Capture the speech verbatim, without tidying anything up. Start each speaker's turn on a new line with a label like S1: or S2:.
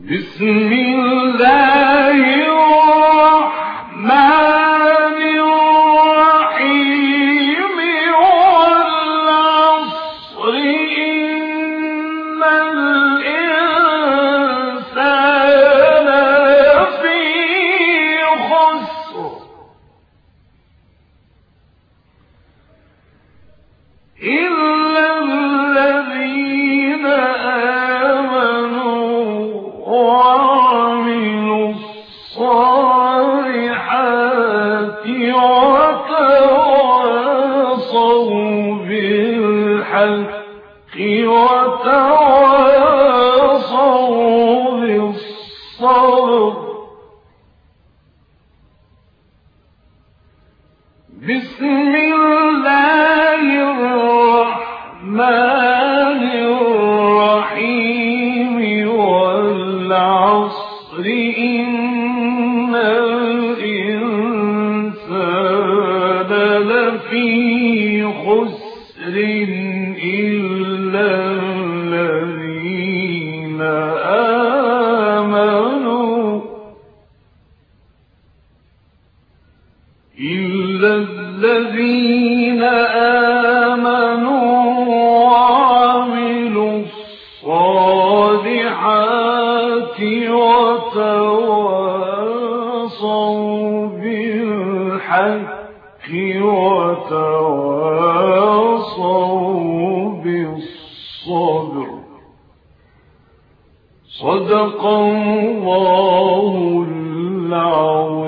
S1: بسم الله الرحمن الرحيم والعصر إن الإنسان لفي خسر إلا الذين آمنوا وعملوا الصالحات وتواصوا بالحق وتواصوا بالصبر. بسم الله الرحمن الرحيم والعصر إن الإنسان لفي خسر إلا الذين آمنوا إلا الذين آمنوا وعملوا الصالحات وتواصوا بالحق وتواصوا بالصبر. صدق الله العظيم.